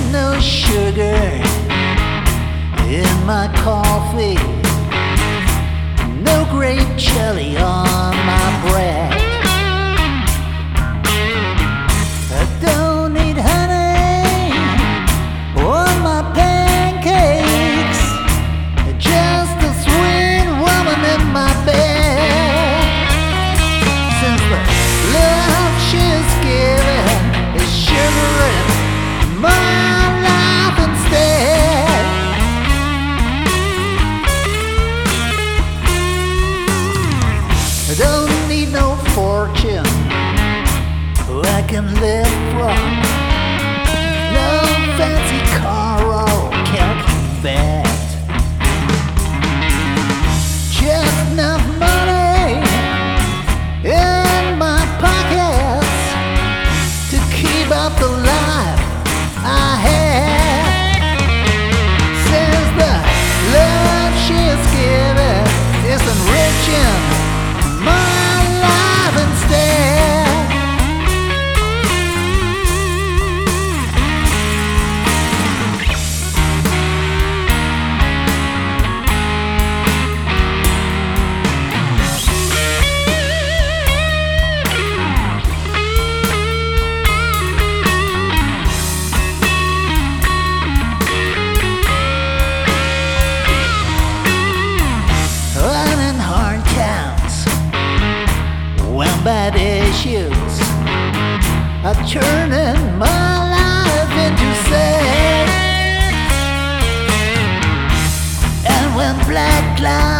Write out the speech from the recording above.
no sugar in my coffee, no grape jelly on my bread. I don't need honey on my pancakes, just a sweet woman in my bed. Since the love she's given is sugaring my life instead. I don't need no fortune I can live from, no fancy car or Cadillac bed, just enough money in my pockets to keep up the life I have. Since the love she's given is enriching my life instead. Bad issues are turning my life into sad. And when black clouds